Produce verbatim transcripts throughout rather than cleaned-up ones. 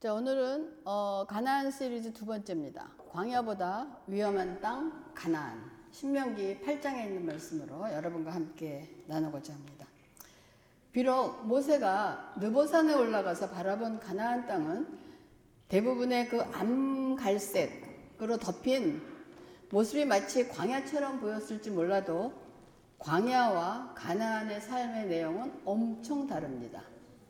자, 오늘은 어, 가나안 시리즈 두 번째입니다. 광야보다 위험한 땅 가나안. 신명기 팔 장에 있는 말씀으로 여러분과 함께 나누고자 합니다. 비록 모세가 느보산에 올라가서 바라본 가나안 땅은 대부분의 그 암갈색으로 덮인 모습이 마치 광야처럼 보였을지 몰라도 광야와 가나안의 삶의 내용은 엄청 다릅니다.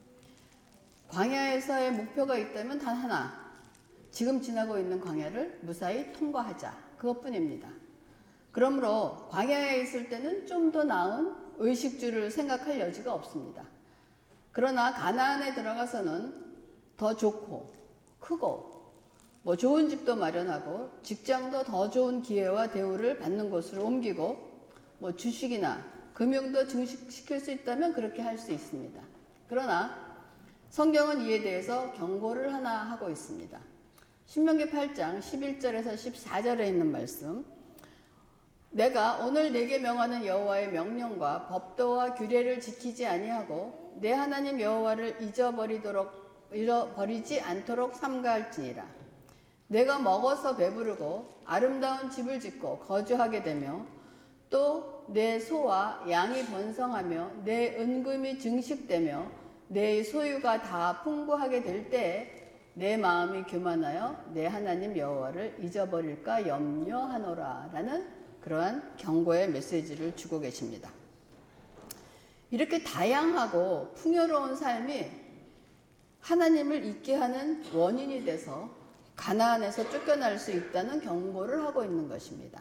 광야에서의 목표가 있다면 단 하나, 지금 지나고 있는 광야를 무사히 통과하자, 그것뿐입니다. 그러므로 광야에 있을 때는 좀 더 나은 의식주를 생각할 여지가 없습니다. 그러나 가나안에 들어가서는 더 좋고 크고 뭐 좋은 집도 마련하고 직장도 더 좋은 기회와 대우를 받는 곳으로 옮기고 뭐 주식이나 금융도 증식시킬 수 있다면 그렇게 할 수 있습니다. 그러나 성경은 이에 대해서 경고를 하나 하고 있습니다. 신명기 팔 장 십일 절에서 십사 절에 있는 말씀, 내가 오늘 내게 명하는 여호와의 명령과 법도와 규례를 지키지 아니하고 내 하나님 여호와를 잊어버리도록 잃어버리지 않도록 삼가할지니라. 내가 먹어서 배부르고 아름다운 집을 짓고 거주하게 되며 또 내 소와 양이 번성하며 내 은금이 증식되며 내 소유가 다 풍부하게 될 때 내 마음이 교만하여 내 하나님 여호와를 잊어버릴까 염려하노라 라는 그러한 경고의 메시지를 주고 계십니다. 이렇게 다양하고 풍요로운 삶이 하나님을 잊게 하는 원인이 돼서 가나안에서 쫓겨날 수 있다는 경고를 하고 있는 것입니다.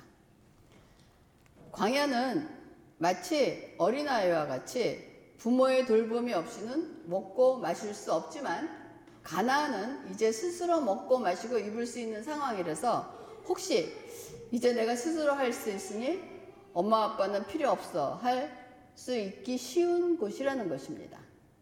광야는 마치 어린아이와 같이 부모의 돌봄이 없이는 먹고 마실 수 없지만 가나안은 이제 스스로 먹고 마시고 입을 수 있는 상황이라서 혹시 이제 내가 스스로 할 수 있으니 엄마 아빠는 필요 없어 할 수 있기 쉬운 곳이라는 것입니다.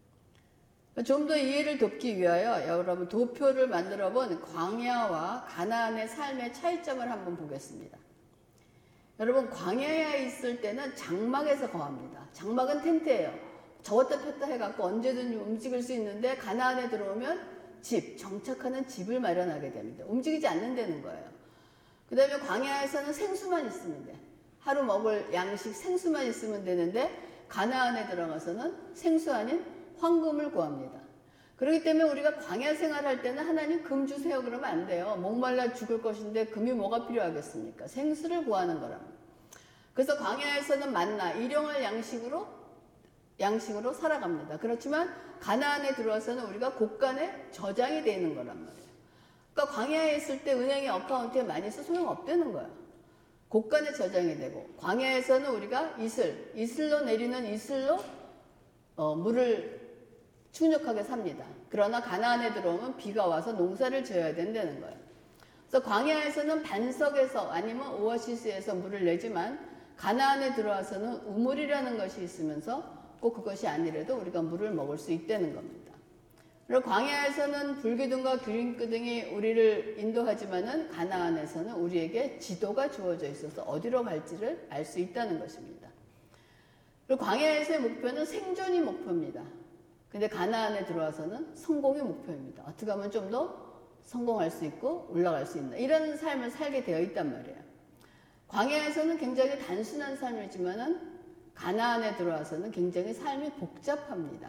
좀 더 이해를 돕기 위하여 여러분 도표를 만들어 본 광야와 가나안의 삶의 차이점을 한번 보겠습니다. 여러분 광야에 있을 때는 장막에서 거합니다. 장막은 텐트예요. 저었다 폈다 해갖고 언제든 움직일 수 있는데 가나안에 들어오면 집, 정착하는 집을 마련하게 됩니다. 움직이지 않는다는 거예요. 그 다음에 광야에서는 생수만 있으면 돼. 하루 먹을 양식 생수만 있으면 되는데 가나안에 들어가서는 생수 아닌 황금을 구합니다. 그렇기 때문에 우리가 광야 생활할 때는 하나님 금 주세요 그러면 안 돼요. 목말라 죽을 것인데 금이 뭐가 필요하겠습니까? 생수를 구하는 거랍니다. 그래서 광야에서는 만나, 일용할 양식으로 양식으로 살아갑니다. 그렇지만 가나안에 들어와서는 우리가 곳간에 저장이 되어 있는 거란 말이에요. 그러니까 광야에 있을 때 은행에 어카운트에 많이 있어 소용없다는 거예요. 곳간에 저장이 되고 광야에서는 우리가 이슬, 이슬로 내리는 이슬로 어, 물을 충족하게 삽니다. 그러나 가나안에 들어오면 비가 와서 농사를 지어야 된다는 거예요. 그래서 광야에서는 반석에서 아니면 오아시스에서 물을 내지만 가나안에 들어와서는 우물이라는 것이 있으면서 꼭 그것이 아니라도 우리가 물을 먹을 수 있다는 겁니다. 그리고 광야에서는 불기둥과 기름기둥이 우리를 인도하지만은 가나안에서는 우리에게 지도가 주어져 있어서 어디로 갈지를 알 수 있다는 것입니다. 그리고 광야에서의 목표는 생존이 목표입니다. 근데 가나안에 들어와서는 성공이 목표입니다. 어떻게 하면 좀 더 성공할 수 있고 올라갈 수 있나 이런 삶을 살게 되어 있단 말이에요. 광야에서는 굉장히 단순한 삶이지만은 가나안에 들어와서는 굉장히 삶이 복잡합니다.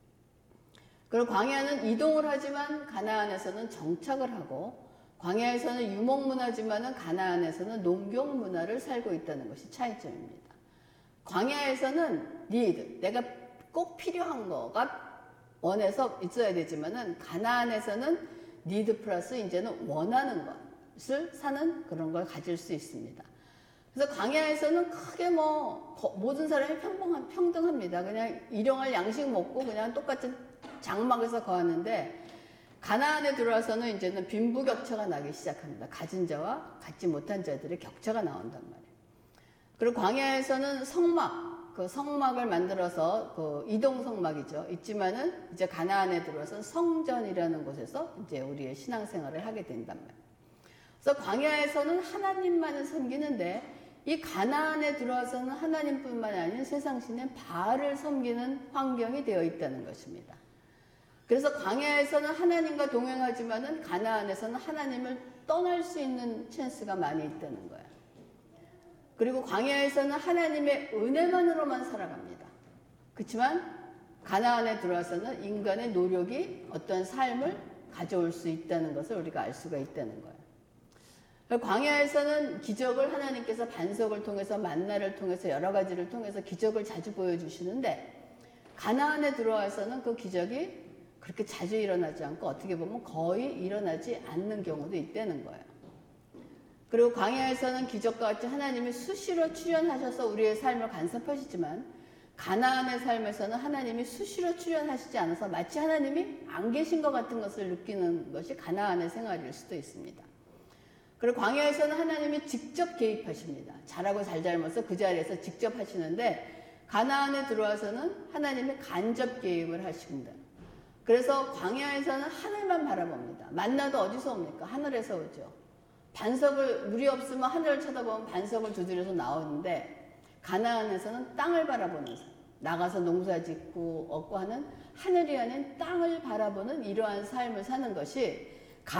그리고 광야는 이동을 하지만 가나안에서는 정착을 하고 광야에서는 유목문화지만은 가나안에서는 농경문화를 살고 있다는 것이 차이점입니다. 광야에서는 need, 내가 꼭 필요한 거가 원해서 있어야 되지만은 가나안에서는 need 플러스 이제는 원하는 것을 사는 그런 걸 가질 수 있습니다. 그래서 광야에서는 크게 뭐 모든 사람이 평범한, 평등합니다. 그냥 일용할 양식 먹고 그냥 똑같은 장막에서 거하는데 가나안에 들어와서는 이제는 빈부격차가 나기 시작합니다. 가진 자와 갖지 못한 자들의 격차가 나온단 말이에요. 그리고 광야에서는 성막, 그 성막을 만들어서 그 이동 성막이죠. 있지만은 이제 가나안에 들어와서 성전이라는 곳에서 이제 우리의 신앙생활을 하게 된단 말이에요. 그래서 광야에서는 하나님만을 섬기는데 이 가나안에 들어와서는 하나님뿐만 아닌 세상신인 바알을 섬기는 환경이 되어 있다는 것입니다. 그래서 광야에서는 하나님과 동행하지만은 가나안에서는 하나님을 떠날 수 있는 찬스가 많이 있다는 거야. 그리고 광야에서는 하나님의 은혜만으로만 살아갑니다. 그렇지만 가나안에 들어와서는 인간의 노력이 어떤 삶을 가져올 수 있다는 것을 우리가 알 수가 있다는 거예요. 광야에서는 기적을 하나님께서 반석을 통해서 만나를 통해서 여러 가지를 통해서 기적을 자주 보여주시는데 가나안에 들어와서는 그 기적이 그렇게 자주 일어나지 않고 어떻게 보면 거의 일어나지 않는 경우도 있다는 거예요. 그리고 광야에서는 기적과 같이 하나님이 수시로 출현하셔서 우리의 삶을 간섭하시지만 가나안의 삶에서는 하나님이 수시로 출현하시지 않아서 마치 하나님이 안 계신 것 같은 것을 느끼는 것이 가나안의 생활일 수도 있습니다. 그리고 광야에서는 하나님이 직접 개입하십니다. 잘하고 잘잘못을 그 자리에서 직접 하시는데 가나안에 들어와서는 하나님이 간접 개입을 하십니다. 그래서 광야에서는 하늘만 바라봅니다. 만나도 어디서 옵니까? 하늘에서 오죠. 반석을 물이 없으면 하늘을 쳐다보면 반석을 두드려서 나오는데 가나안에서는 땅을 바라보는 삶, 나가서 농사 짓고 얻고 하는 하늘이 아닌 땅을 바라보는 이러한 삶을 사는 것이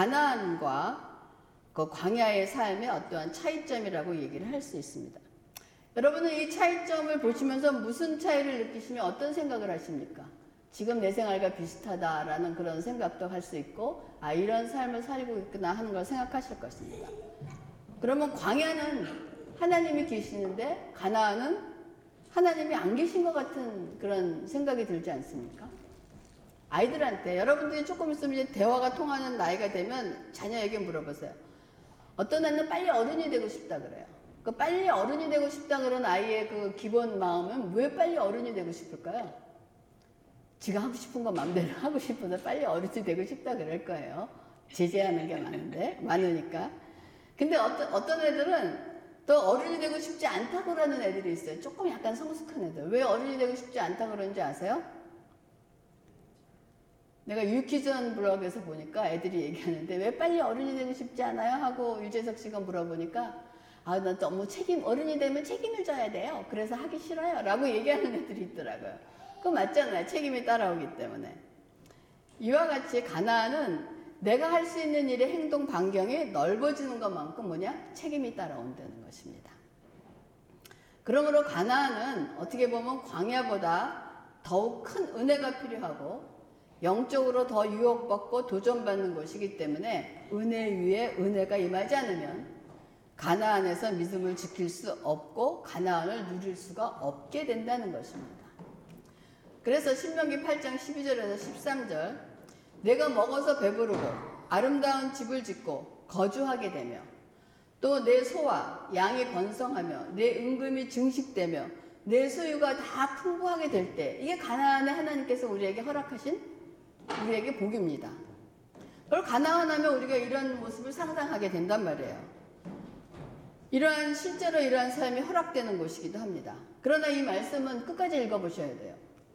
가나안과 그 광야의 삶의 어떠한 차이점이라고 얘기를 할 수 있습니다. 여러분은 이 차이점을 보시면서 무슨 차이를 느끼시면 어떤 생각을 하십니까? 지금 내 생활과 비슷하다라는 그런 생각도 할 수 있고 아 이런 삶을 살고 있구나 하는 걸 생각하실 것입니다. 그러면 광야는 하나님이 계시는데 가나안은 하나님이 안 계신 것 같은 그런 생각이 들지 않습니까? 아이들한테 여러분들이 조금 있으면 이제 대화가 통하는 나이가 되면 자녀에게 물어보세요. 어떤 애는 빨리 어른이 되고 싶다 그래요. 그 빨리 어른이 되고 싶다 그런 아이의 그 기본 마음은 왜 빨리 어른이 되고 싶을까요? 지가 하고 싶은 거 마음대로 하고 싶어서 빨리 어른이 되고 싶다 그럴 거예요. 제재하는 게 많은데 많으니까. 근데 어떤 어떤 애들은 또 어른이 되고 싶지 않다고 그러는 애들이 있어요. 조금 약간 성숙한 애들. 왜 어른이 되고 싶지 않다고 그러는지 아세요? 내가 유키전 블럭에서 보니까 애들이 얘기하는데 왜 빨리 어른이 되고 싶지 않아요? 하고 유재석 씨가 물어보니까 아, 나 너무 책임, 어른이 되면 책임을 져야 돼요. 그래서 하기 싫어요. 라고 얘기하는 애들이 있더라고요. 그거 맞잖아요. 책임이 따라오기 때문에. 이와 같이 가나안은 내가 할 수 있는 일의 행동 반경이 넓어지는 것만큼 뭐냐? 책임이 따라온다는 것입니다. 그러므로 가나안은 어떻게 보면 광야보다 더욱 큰 은혜가 필요하고 영적으로 더 유혹받고 도전받는 곳이기 때문에 은혜 위에 은혜가 임하지 않으면 가나안에서 믿음을 지킬 수 없고 가나안을 누릴 수가 없게 된다는 것입니다. 그래서 신명기 팔 장 십이 절에서 십삼 절 내가 먹어서 배부르고 아름다운 집을 짓고 거주하게 되며 또 내 소와 양이 번성하며 내 은금이 증식되며 내 소유가 다 풍부하게 될 때 이게 가나안에 하나님께서 우리에게 허락하신 우리에게 복입니다. 그걸 가나안 하면 우리가 이런 모습을 상상하게 된단 말이에요. 이러한 실제로 이러한 삶이 허락되는 곳이기도 합니다. 그러나 이 말씀은 끝까지 읽어보셔야 돼요.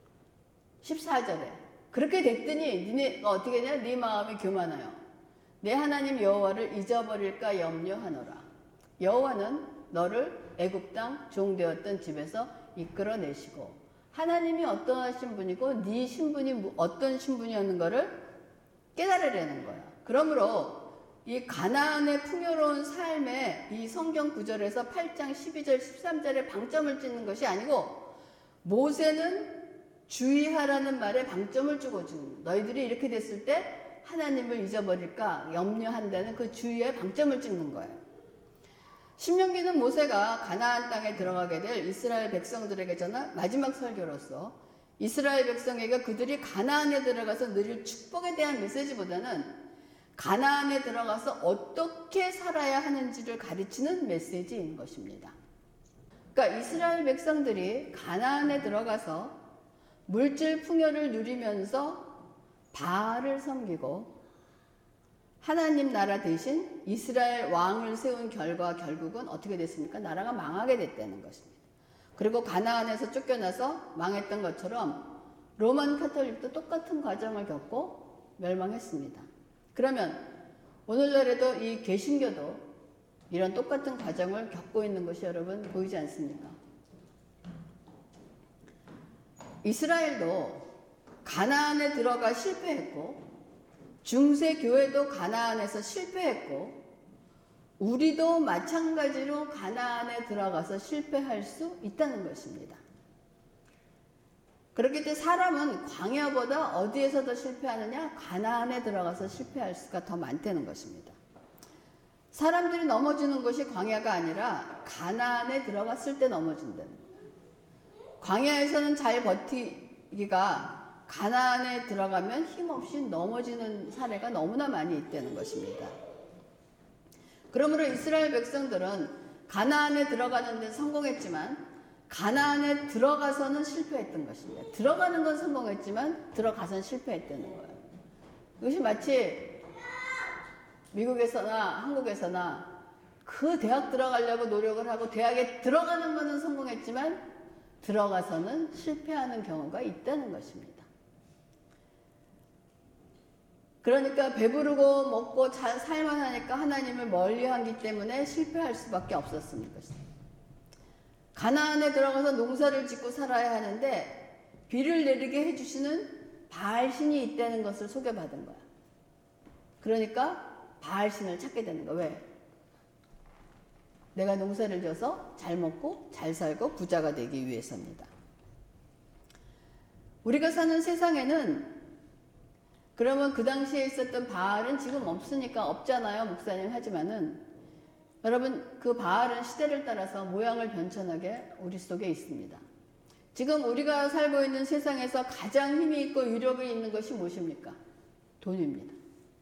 십사 절에 그렇게 됐더니 니네가 어떻게 되냐? 네 마음이 교만하여 내 하나님 여호와를 잊어버릴까 염려하노라. 여호와는 너를 애굽 땅 종되었던 집에서 이끌어내시고 하나님이 어떠하신 분이고 네 신분이 어떤 신분이었는가를 깨달으려는 거야. 그러므로 이 가나안의 풍요로운 삶에 이 성경 구절에서 팔 장 십이 절 십삼 절에 방점을 찍는 것이 아니고 모세는 주의하라는 말에 방점을 찍어주는 너희들이 이렇게 됐을 때 하나님을 잊어버릴까 염려한다는 그 주의에 방점을 찍는 거예요. 신명기는 모세가 가나안 땅에 들어가게 될 이스라엘 백성들에게 전한 마지막 설교로서 이스라엘 백성에게 그들이 가나안에 들어가서 누릴 축복에 대한 메시지보다는 가나안에 들어가서 어떻게 살아야 하는지를 가르치는 메시지인 것입니다. 그러니까 이스라엘 백성들이 가나안에 들어가서 물질 풍요를 누리면서 바알을 섬기고 하나님 나라 대신 이스라엘 왕을 세운 결과 결국은 어떻게 됐습니까? 나라가 망하게 됐다는 것입니다. 그리고 가나안에서 쫓겨나서 망했던 것처럼 로만 카톨릭도 똑같은 과정을 겪고 멸망했습니다. 그러면 오늘날에도 이 개신교도 이런 똑같은 과정을 겪고 있는 것이 여러분 보이지 않습니까? 이스라엘도 가나안에 들어가 실패했고, 중세 교회도 가나안에서 실패했고, 우리도 마찬가지로 가나안에 들어가서 실패할 수 있다는 것입니다. 그렇기 때문에 사람은 광야보다 어디에서 더 실패하느냐? 가나안에 들어가서 실패할 수가 더 많다는 것입니다. 사람들이 넘어지는 것이 광야가 아니라 가나안에 들어갔을 때 넘어진다는 거예요. 광야에서는 잘 버티기가 가나안에 들어가면 힘없이 넘어지는 사례가 너무나 많이 있다는 것입니다. 그러므로 이스라엘 백성들은 가나안에 들어가는 데 성공했지만 가나안에 들어가서는 실패했던 것입니다. 들어가는 건 성공했지만 들어가서는 실패했다는 거예요. 이것이 마치 미국에서나 한국에서나 그 대학 들어가려고 노력을 하고 대학에 들어가는 것은 성공했지만 들어가서는 실패하는 경우가 있다는 것입니다. 그러니까 배부르고 먹고 잘 살만 하니까 하나님을 멀리하기 때문에 실패할 수밖에 없었습니다. 가나안에 들어가서 농사를 짓고 살아야 하는데 비를 내리게 해주시는 바알신이 있다는 것을 소개받은 거야. 그러니까 바알신을 찾게 되는 거야. 왜? 내가 농사를 져서 잘 먹고 잘 살고 부자가 되기 위해서입니다. 우리가 사는 세상에는 그러면 그 당시에 있었던 바알은 지금 없으니까 없잖아요, 목사님. 하지만은 여러분, 그 바알은 시대를 따라서 모양을 변천하게 우리 속에 있습니다. 지금 우리가 살고 있는 세상에서 가장 힘이 있고 유력이 있는 것이 무엇입니까? 돈입니다.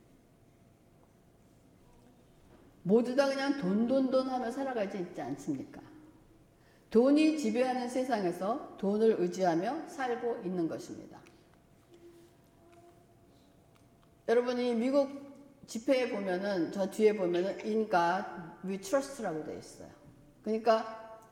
모두 다 그냥 돈, 돈, 돈 하며 살아가지 있지 않습니까? 돈이 지배하는 세상에서 돈을 의지하며 살고 있는 것입니다. 여러분이 미국 지폐에 보면은, 저 뒤에 보면은 In God we trust라고 되어 있어요. 그러니까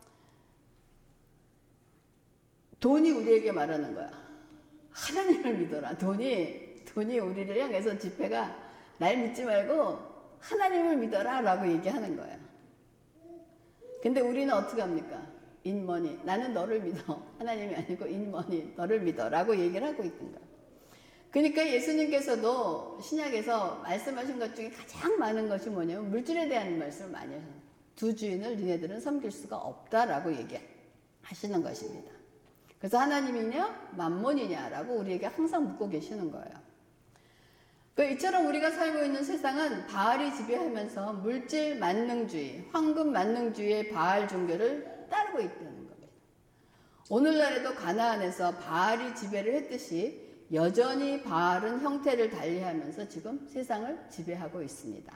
돈이 우리에게 말하는 거야. 하나님을 믿어라. 돈이 돈이 우리를 향해서 지폐가 날 믿지 말고 하나님을 믿어라 라고 얘기하는 거예요. 근데 우리는 어떻게 합니까? In money. 나는 너를 믿어. 하나님이 아니고 in money. 너를 믿어 라고 얘기를 하고 있는 거예요. 그러니까 예수님께서도 신약에서 말씀하신 것 중에 가장 많은 것이 뭐냐면 물질에 대한 말씀을 많이 하셔요. 두 주인을 니네들은 섬길 수가 없다라고 얘기하시는 것입니다. 그래서 하나님이냐 만몬이냐라고 우리에게 항상 묻고 계시는 거예요. 그 이처럼 우리가 살고 있는 세상은 바알이 지배하면서 물질 만능주의, 황금 만능주의의 바알 종교를 따르고 있다는 겁니다. 오늘날에도 가나안에서 바알이 지배를 했듯이 여전히 바알은 형태를 달리하면서 지금 세상을 지배하고 있습니다.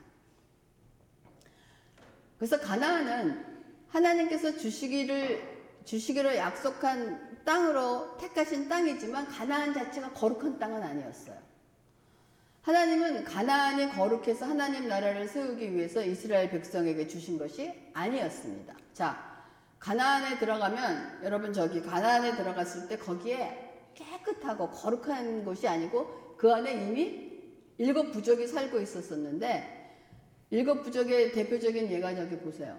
그래서 가나안은 하나님께서 주시기를 주시기로 약속한 땅으로 택하신 땅이지만 가나안 자체가 거룩한 땅은 아니었어요. 하나님은 가나안이 거룩해서 하나님 나라를 세우기 위해서 이스라엘 백성에게 주신 것이 아니었습니다. 자, 가나안에 들어가면 여러분 저기 가나안에 들어갔을 때 거기에 깨끗하고 거룩한 곳이 아니고 그 안에 이미 일곱 부족이 살고 있었었는데 일곱 부족의 대표적인 예가 저기 보세요.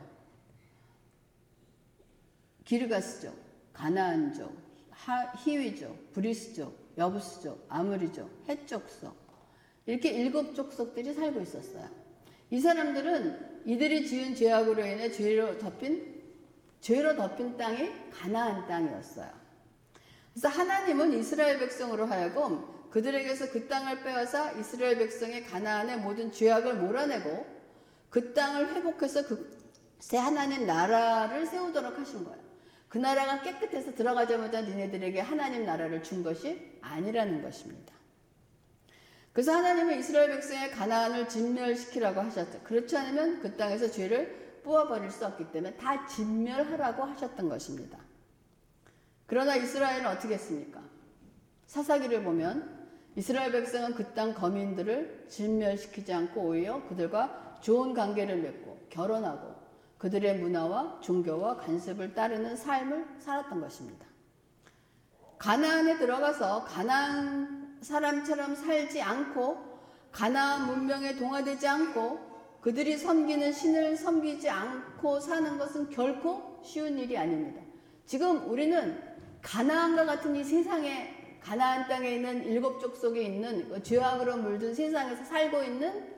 기르가스족, 가나안족, 히위족, 브리스족, 여부스족, 아므리족, 헷족속 이렇게 일곱 족속들이 살고 있었어요. 이 사람들은 이들이 지은 죄악으로 인해 죄로 덮인 죄로 덮인 땅이 가나안 땅이었어요. 그래서 하나님은 이스라엘 백성으로 하여금 그들에게서 그 땅을 빼앗아 이스라엘 백성의 가나안의 모든 죄악을 몰아내고 그 땅을 회복해서 그 새 하나님 나라를 세우도록 하신 거예요. 그 나라가 깨끗해서 들어가자마자 니네들에게 하나님 나라를 준 것이 아니라는 것입니다. 그래서 하나님은 이스라엘 백성의 가나안을 진멸시키라고 하셨죠. 그렇지 않으면 그 땅에서 죄를 뽑아버릴 수 없기 때문에 다 진멸하라고 하셨던 것입니다. 그러나 이스라엘은 어떻게 했습니까? 사사기를 보면 이스라엘 백성은 그 땅 거민들을 진멸시키지 않고 오히려 그들과 좋은 관계를 맺고 결혼하고 그들의 문화와 종교와 관습을 따르는 삶을 살았던 것입니다. 가나안에 들어가서 가나안 사람처럼 살지 않고 가나안 문명에 동화되지 않고 그들이 섬기는 신을 섬기지 않고 사는 것은 결코 쉬운 일이 아닙니다. 지금 우리는 가나안과 같은 이 세상에 가나안 땅에 있는 일곱 족속에 있는 죄악으로 물든 세상에서 살고 있는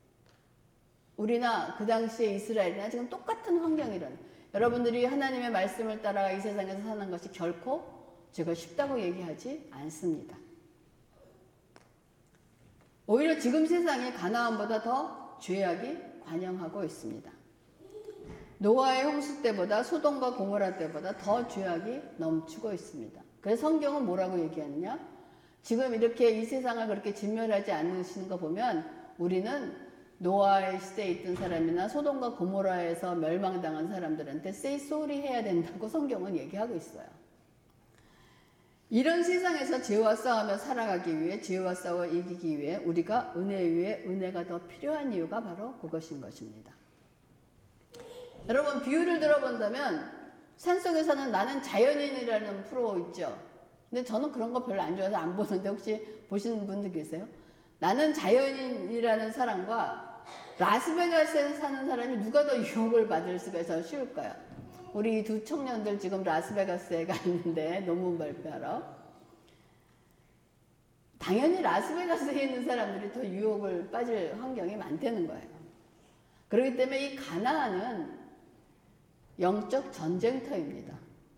우리나 그 당시에 이스라엘이나 지금 똑같은 환경이라는, 여러분들이 하나님의 말씀을 따라 이 세상에서 사는 것이 결코 제가 쉽다고 얘기하지 않습니다. 오히려 지금 세상에 가나안보다 더 죄악이 관영하고 있습니다. 노아의 홍수 때보다 소돔과 고모라 때보다 더 죄악이 넘치고 있습니다. 그래서 성경은 뭐라고 얘기하느냐? 지금 이렇게 이 세상을 그렇게 진멸하지 않으시는 거 보면 우리는 노아의 시대에 있던 사람이나 소돔과 고모라에서 멸망당한 사람들한테 say sorry 해야 된다고 성경은 얘기하고 있어요. 이런 세상에서 죄와 싸우며 살아가기 위해, 죄와 싸워 이기기 위해 우리가 은혜 위에 은혜가 더 필요한 이유가 바로 그것인 것입니다. 여러분, 비유를 들어본다면 산속에서는 나는 자연인이라는 프로 있죠. 근데 저는 그런 거 별로 안 좋아해서 안 보는데 혹시 보시는 분들 계세요? 나는 자연인이라는 사람과 라스베가스에 사는 사람이 누가 더 유혹을 받을 수가 더 쉬울까요? 우리 두 청년들 지금 라스베가스에 가 있는데 논문 발표하러. 당연히 라스베가스에 있는 사람들이 더 유혹을 빠질 환경이 많다는 거예요. 그렇기 때문에 이 가나안은 영적 전쟁터입니다.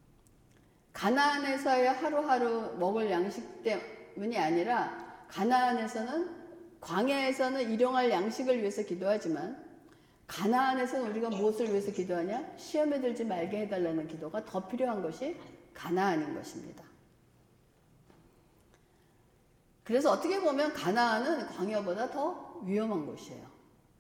가나안에서의 하루하루 먹을 양식 때문이 아니라 가나안에서는, 광야에서는 일용할 양식을 위해서 기도하지만 가나안에서는 우리가 무엇을 위해서 기도하냐? 시험에 들지 말게 해달라는 기도가 더 필요한 것이 가나안인 것입니다. 그래서 어떻게 보면 가나안은 광야보다 더 위험한 곳이에요.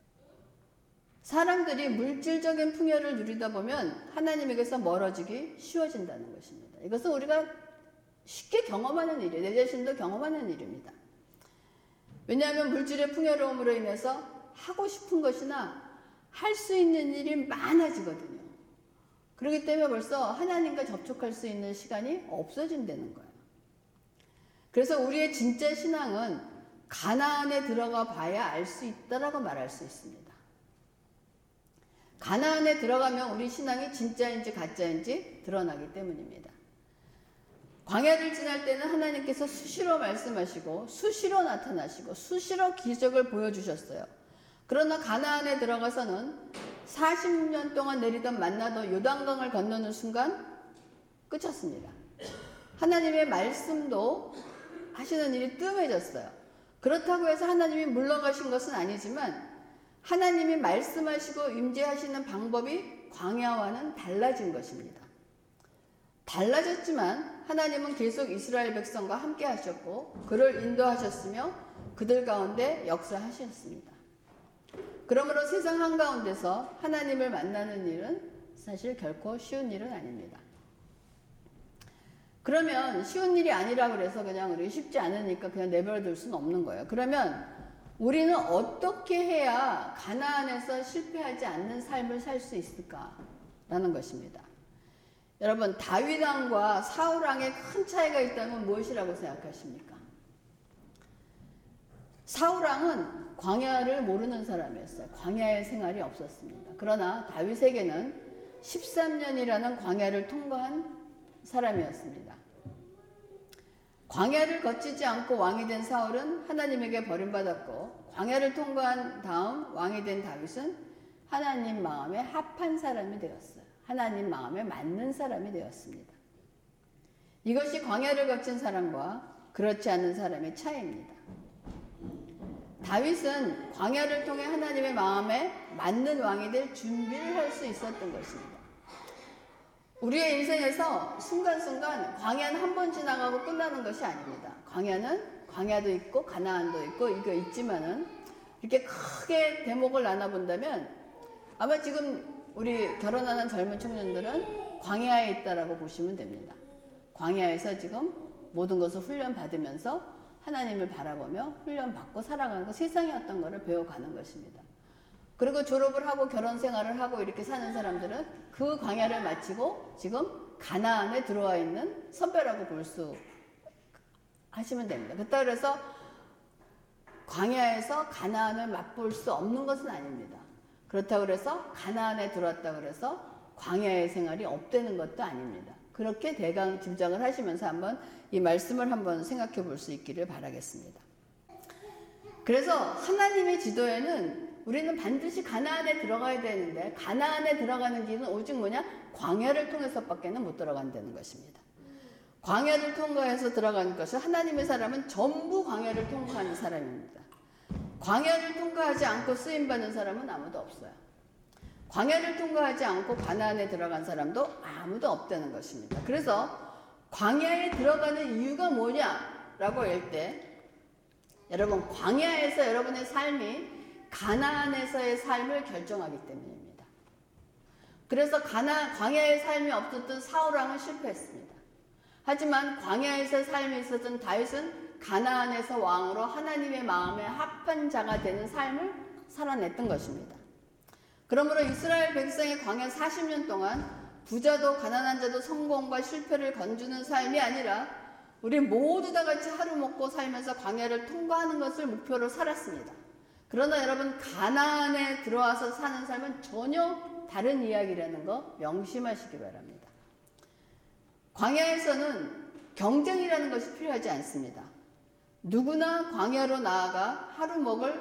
사람들이 물질적인 풍요를 누리다 보면 하나님에게서 멀어지기 쉬워진다는 것입니다. 이것은 우리가 쉽게 경험하는 일이에요. 내 자신도 경험하는 일입니다. 왜냐하면 물질의 풍요로움으로 인해서 하고 싶은 것이나 할 수 있는 일이 많아지거든요. 그렇기 때문에 벌써 하나님과 접촉할 수 있는 시간이 없어진다는 거예요. 그래서 우리의 진짜 신앙은 가나안에 들어가 봐야 알 수 있다라고 말할 수 있습니다. 가나안에 들어가면 우리 신앙이 진짜인지 가짜인지 드러나기 때문입니다. 광야를 지날 때는 하나님께서 수시로 말씀하시고 수시로 나타나시고 수시로 기적을 보여주셨어요. 그러나 가나안에 들어가서는 사십 년 동안 내리던 만나도 요단강을 건너는 순간 끝쳤습니다. 하나님의 말씀도 하시는 일이 뜸해졌어요. 그렇다고 해서 하나님이 물러가신 것은 아니지만 하나님이 말씀하시고 임재하시는 방법이 광야와는 달라진 것입니다. 달라졌지만 하나님은 계속 이스라엘 백성과 함께 하셨고 그를 인도하셨으며 그들 가운데 역사하셨습니다. 그러므로 세상 한가운데서 하나님을 만나는 일은 사실 결코 쉬운 일은 아닙니다. 그러면 쉬운 일이 아니라 그래서 그냥 우리 쉽지 않으니까 그냥 내버려둘 수는 없는 거예요. 그러면 우리는 어떻게 해야 가나안에서 실패하지 않는 삶을 살 수 있을까라는 것입니다. 여러분, 다윗 왕과 사울 왕의 큰 차이가 있다면 무엇이라고 생각하십니까? 사울 왕은 광야를 모르는 사람이었어요. 광야의 생활이 없었습니다. 그러나 다윗에게는 십삼 년이라는 광야를 통과한 사람이었습니다. 광야를 거치지 않고 왕이 된 사울은 하나님에게 버림받았고 광야를 통과한 다음 왕이 된 다윗은 하나님 마음에 합한 사람이 되었어요. 하나님 마음에 맞는 사람이 되었습니다. 이것이 광야를 거친 사람과 그렇지 않은 사람의 차이입니다. 다윗은 광야를 통해 하나님의 마음에 맞는 왕이 될 준비를 할 수 있었던 것입니다. 우리의 인생에서 순간순간 광야는 한 번 지나가고 끝나는 것이 아닙니다. 광야는 광야도 있고 가나안도 있고 이거 있지만은 이렇게 크게 대목을 나눠본다면 아마 지금 우리 결혼하는 젊은 청년들은 광야에 있다라고 보시면 됩니다. 광야에서 지금 모든 것을 훈련받으면서 하나님을 바라보며 훈련받고 살아가는 것, 세상의 어떤 것을 배워가는 것입니다. 그리고 졸업을 하고 결혼 생활을 하고 이렇게 사는 사람들은 그 광야를 마치고 지금 가나안에 들어와 있는 선배라고 볼 수 하시면 됩니다. 그래서 광야에서 가나안을 맛볼 수 없는 것은 아닙니다. 그렇다고 해서 가나안에 들어왔다고 해서 광야의 생활이 없다는 것도 아닙니다. 그렇게 대강 짐작을 하시면서 한번 이 말씀을 한번 생각해 볼 수 있기를 바라겠습니다. 그래서 하나님의 지도에는 우리는 반드시 가나안에 들어가야 되는데, 가나안에 들어가는 길은 오직 뭐냐? 광야를 통해서밖에는 못 들어간다는 것입니다. 광야를 통과해서 들어가는 것은, 하나님의 사람은 전부 광야를 통과하는 사람입니다. 광야를 통과하지 않고 쓰임받는 사람은 아무도 없어요. 광야를 통과하지 않고 가나안에 들어간 사람도 아무도 없다는 것입니다. 그래서 광야에 들어가는 이유가 뭐냐라고 할 때, 여러분, 광야에서 여러분의 삶이 가나안에서의 삶을 결정하기 때문입니다. 그래서 가나, 광야의 삶이 없었던 사울왕은 실패했습니다. 하지만 광야에서 삶이 있었던 다윗은 가나안에서 왕으로 하나님의 마음에 합한 자가 되는 삶을 살아냈던 것입니다. 그러므로 이스라엘 백성의 광야 사십 년 동안 부자도 가난한 자도 성공과 실패를 건주는 삶이 아니라 우리 모두 다 같이 하루 먹고 살면서 광야를 통과하는 것을 목표로 살았습니다. 그러나 여러분, 가나안에 들어와서 사는 삶은 전혀 다른 이야기라는 거 명심하시기 바랍니다. 광야에서는 경쟁이라는 것이 필요하지 않습니다. 누구나 광야로 나아가 하루 먹을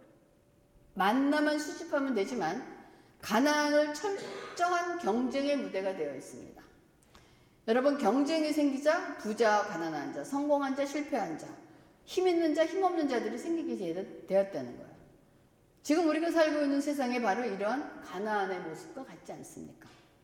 만나만 수집하면 되지만 가나안은 철저한 경쟁의 무대가 되어 있습니다. 여러분, 경쟁이 생기자 부자와 가난한 자, 성공한 자, 실패한 자, 힘 있는 자, 힘 없는 자들이 생기게 되었다는 거예요. 지금 우리가 살고 있는 세상에 바로 이러한 가나안의 모습과 같지 않습니까?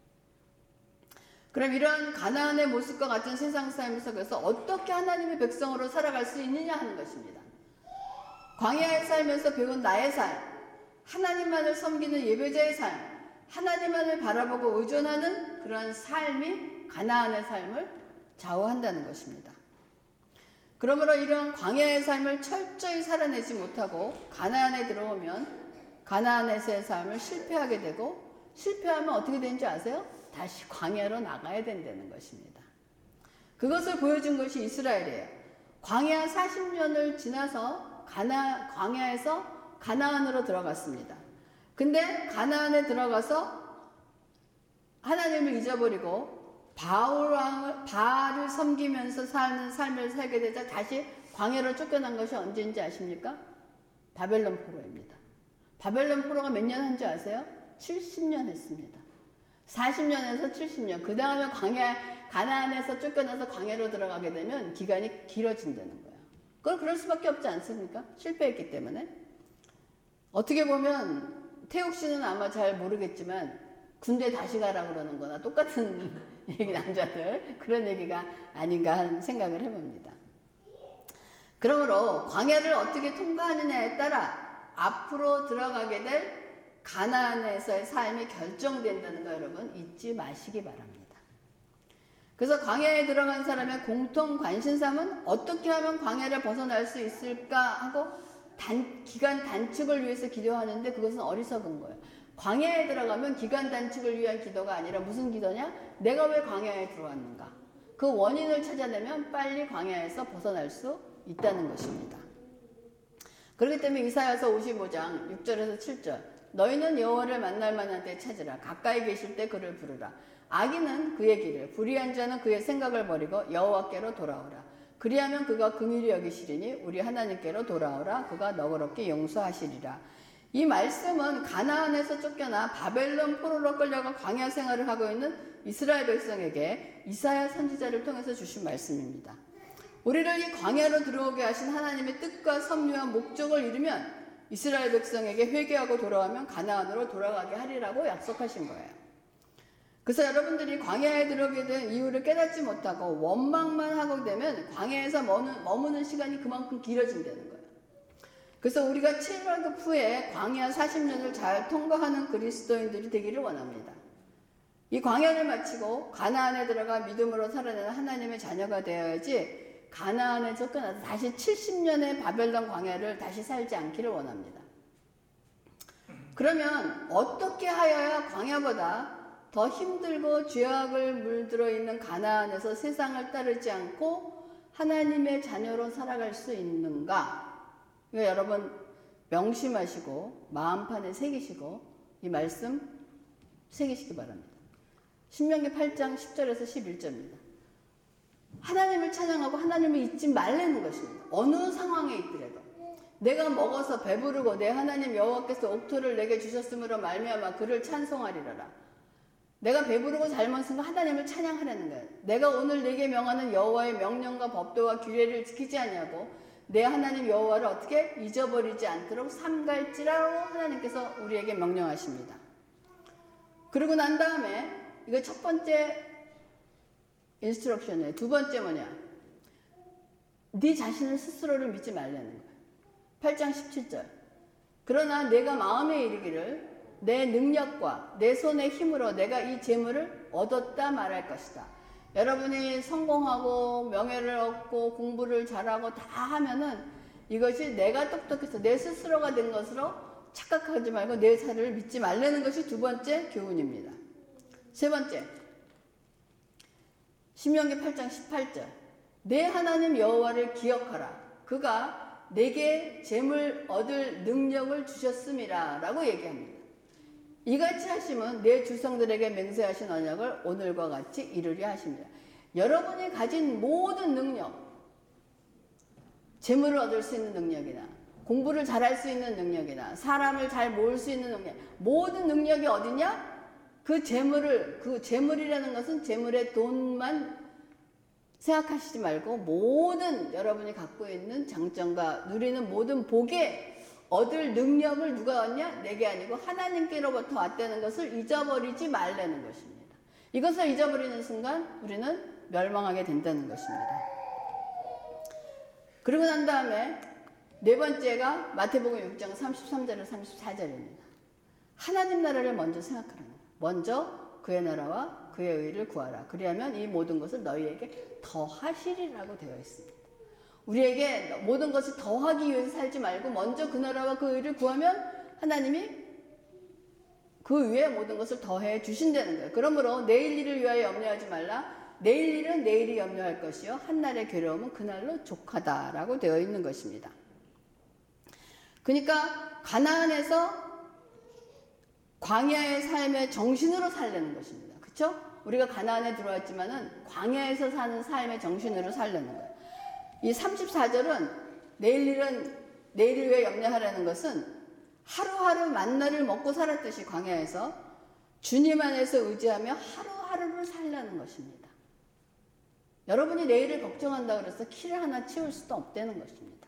그럼 이러한 가나안의 모습과 같은 세상 삶 속에서 어떻게 하나님의 백성으로 살아갈 수 있느냐 하는 것입니다. 광야에 살면서 배운 나의 삶, 하나님만을 섬기는 예배자의 삶, 하나님만을 바라보고 의존하는 그런 삶이 가나안의 삶을 좌우한다는 것입니다. 그러므로 이런 광야의 삶을 철저히 살아내지 못하고 가나안에 들어오면 가나안에서의 삶을 실패하게 되고, 실패하면 어떻게 되는지 아세요? 다시 광야로 나가야 된다는 것입니다. 그것을 보여준 것이 이스라엘이에요. 광야 사십 년을 지나서 가나, 광야에서 가나안으로 들어갔습니다. 근데 가나안에 들어가서 하나님을 잊어버리고 바울왕을, 바알을 섬기면서 사는 삶을 살게 되자 다시 광야로 쫓겨난 것이 언제인지 아십니까? 바벨론 포로입니다. 바벨론 포로가 몇 년 한지 아세요? 칠십 년 했습니다. 사십 년에서 칠십 년. 그 다음에 광야, 가나안에서 쫓겨나서 광야로 들어가게 되면 기간이 길어진다는 거예요. 그걸 그럴 수밖에 없지 않습니까? 실패했기 때문에. 어떻게 보면 태욱 씨는 아마 잘 모르겠지만 군대 다시 가라 그러는 거나 똑같은 얘기, 남자들 그런 얘기가 아닌가 하는 생각을 해봅니다. 그러므로 광야를 어떻게 통과하느냐에 따라 앞으로 들어가게 될 가나안에서의 삶이 결정된다는 거 여러분 잊지 마시기 바랍니다. 그래서 광야에 들어간 사람의 공통 관심사는 어떻게 하면 광야를 벗어날 수 있을까 하고 단, 기간 단축을 위해서 기도하는데 그것은 어리석은 거예요. 광야에 들어가면 기간 단축을 위한 기도가 아니라 무슨 기도냐? 내가 왜 광야에 들어왔는가? 그 원인을 찾아내면 빨리 광야에서 벗어날 수 있다는 것입니다. 그렇기 때문에 이사야서 오십오 장 육 절에서 칠 절, 너희는 여호와를 만날 만한 때 찾으라. 가까이 계실 때 그를 부르라. 악인은 그의 길을, 불의한 자는 그의 생각을 버리고 여호와께로 돌아오라. 그리하면 그가 긍휼히 여기시리니 우리 하나님께로 돌아오라. 그가 너그럽게 용서하시리라. 이 말씀은 가나안에서 쫓겨나 바벨론 포로로 끌려가 광야 생활을 하고 있는 이스라엘 백성에게 이사야 선지자를 통해서 주신 말씀입니다. 우리를 이 광야로 들어오게 하신 하나님의 뜻과 섭리와 목적을 이루면 이스라엘 백성에게 회개하고 돌아오면 가나안으로 돌아가게 하리라고 약속하신 거예요. 그래서 여러분들이 광야에 들어오게 된 이유를 깨닫지 못하고 원망만 하고 되면 광야에서 머무는 시간이 그만큼 길어진다는 거예요. 그래서 우리가 칠월급 후에 광야 사십 년을 잘 통과하는 그리스도인들이 되기를 원합니다. 이 광야를 마치고 가나안에 들어가 믿음으로 살아내는 하나님의 자녀가 되어야지 가나안에 쫓겨나서 다시 칠십 년의 바벨론 광야를 다시 살지 않기를 원합니다. 그러면 어떻게 하여야 광야보다 더 힘들고 죄악을 물들어 있는 가나안에서 세상을 따르지 않고 하나님의 자녀로 살아갈 수 있는가? 이거 여러분 명심하시고 마음판에 새기시고 이 말씀 새기시기 바랍니다. 신명기 팔 장 십 절에서 십일 절입니다. 하나님을 찬양하고 하나님을 잊지 말라는 것입니다. 어느 상황에 있더라도 내가 먹어서 배부르고 내 하나님 여호와께서 옥토를 내게 주셨으므로 말미암아 그를 찬송하리라. 내가 배부르고 잘 먹은 거 하나님을 찬양하라는 거예요. 내가 오늘 내게 명하는 여호와의 명령과 법도와 규례를 지키지 아니하고 내 하나님 여호와를 어떻게 잊어버리지 않도록 삼갈지라고 하나님께서 우리에게 명령하십니다. 그러고 난 다음에 이거 첫 번째 인스트럭션이에요. 두 번째 뭐냐? 네 자신을 스스로를 믿지 말라는 거예요. 팔 장 십칠 절. 그러나 내가 마음에 이르기를 내 능력과 내 손의 힘으로 내가 이 재물을 얻었다 말할 것이다. 여러분이 성공하고 명예를 얻고 공부를 잘하고 다 하면은 이것이 내가 똑똑해서 내 스스로가 된 것으로 착각하지 말고 내 자를 믿지 말라는 것이 두 번째 교훈입니다. 세 번째, 신명기 팔 장 십팔 절. 내 하나님 여호와를 기억하라. 그가 내게 재물 얻을 능력을 주셨음이라 라고 얘기합니다. 이같이 하시면 내 주성들에게 맹세하신 언약을 오늘과 같이 이루려 하십니다. 여러분이 가진 모든 능력, 재물을 얻을 수 있는 능력이나 공부를 잘할 수 있는 능력이나 사람을 잘 모을 수 있는 능력, 모든 능력이 어디냐? 그 재물을, 그 재물이라는 것은 재물의 돈만 생각하시지 말고 모든 여러분이 갖고 있는 장점과 누리는 모든 복에 얻을 능력을 누가 얻냐? 내게 아니고 하나님께로부터 왔다는 것을 잊어버리지 말라는 것입니다. 이것을 잊어버리는 순간 우리는 멸망하게 된다는 것입니다. 그러고 난 다음에 네 번째가 마태복음 육 장 삼십삼 절에서 삼십사 절입니다. 하나님 나라를 먼저 생각하라는 거예요. 먼저 그의 나라와 그의 의를 구하라. 그리하면 이 모든 것을 너희에게 더하시리라고 되어 있습니다. 우리에게 모든 것을 더하기 위해서 살지 말고 먼저 그 나라와 그 의를 구하면 하나님이 그 위에 모든 것을 더해 주신다는 거예요. 그러므로 내일 일을 위하여 염려하지 말라. 내일 일은 내일이 염려할 것이요 한날의 괴로움은 그날로 족하다라고 되어 있는 것입니다. 그러니까 가나안에서 광야의 삶의 정신으로 살려는 것입니다. 그렇죠? 우리가 가나안에 들어왔지만은 광야에서 사는 삶의 정신으로 살려는 거예요. 이 삼십사 절은 내일 일은 내일을 위해 염려하라는 것은 하루하루 만나를 먹고 살았듯이 광야에서 주님 안에서 의지하며 하루하루를 살라는 것입니다. 여러분이 내일을 걱정한다고 해서 키를 하나 치울 수도 없다는 것입니다.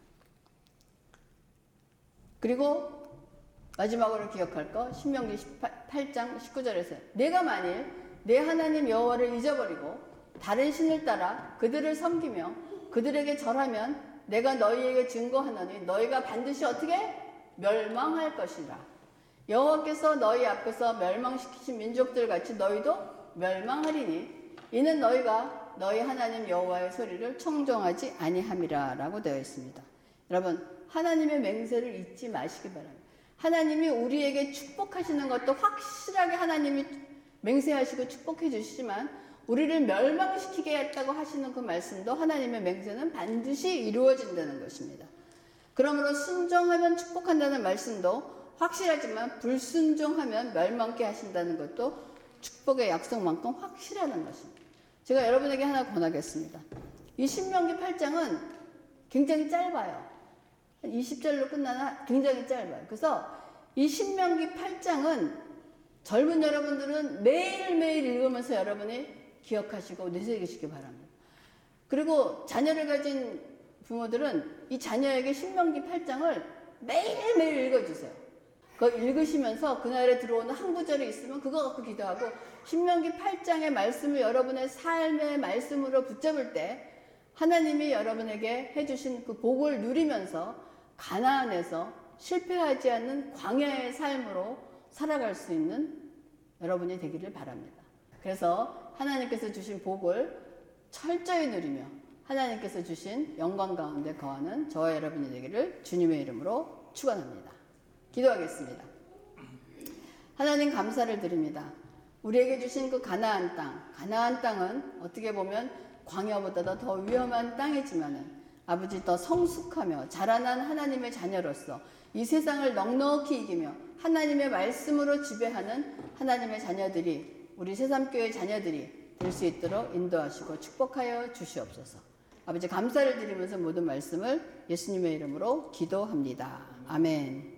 그리고 마지막으로 기억할 거 신명기 팔 장 십구 절에서 내가 만일 내 하나님 여호와를 잊어버리고 다른 신을 따라 그들을 섬기며 그들에게 절하면 내가 너희에게 증거하노니 너희가 반드시 어떻게 멸망할 것이라. 여호와께서 너희 앞에서 멸망시키신 민족들 같이 너희도 멸망하리니 이는 너희가 너희 하나님 여호와의 소리를 청종하지 아니함이라 라고 되어 있습니다. 여러분 하나님의 맹세를 잊지 마시기 바랍니다. 하나님이 우리에게 축복하시는 것도 확실하게 하나님이 맹세하시고 축복해 주시지만 우리를 멸망시키게 했다고 하시는 그 말씀도 하나님의 맹세는 반드시 이루어진다는 것입니다. 그러므로 순종하면 축복한다는 말씀도 확실하지만 불순종하면 멸망케 하신다는 것도 축복의 약속만큼 확실하다는 것입니다. 제가 여러분에게 하나 권하겠습니다. 이 신명기 팔 장은 굉장히 짧아요. 한 이십 절로 끝나나 굉장히 짧아요. 그래서 이 신명기 팔 장은 젊은 여러분들은 매일매일 읽으면서 여러분이 기억하시고 내새기시기 바랍니다. 그리고 자녀를 가진 부모들은 이 자녀에게 신명기 팔 장을 매일매일 읽어주세요. 그거 읽으시면서 그날에 들어오는 한 구절이 있으면 그거 갖고 기도하고 신명기 팔 장의 말씀을 여러분의 삶의 말씀으로 붙잡을 때 하나님이 여러분에게 해주신 그 복을 누리면서 가나안에서 실패하지 않는 광야의 삶으로 살아갈 수 있는 여러분이 되기를 바랍니다. 그래서 하나님께서 주신 복을 철저히 누리며 하나님께서 주신 영광 가운데 거하는 저와 여러분이 되기를 주님의 이름으로 축원합니다. 기도하겠습니다. 하나님 감사를 드립니다. 우리에게 주신 그 가나안 땅, 가나안 땅은 어떻게 보면 광야보다도 더 위험한 땅이지만은 아버지 더 성숙하며 자라난 하나님의 자녀로서 이 세상을 넉넉히 이기며 하나님의 말씀으로 지배하는 하나님의 자녀들이 우리 새삼교회 자녀들이 될 수 있도록 인도하시고 축복하여 주시옵소서. 아버지 감사를 드리면서 모든 말씀을 예수님의 이름으로 기도합니다. 아멘.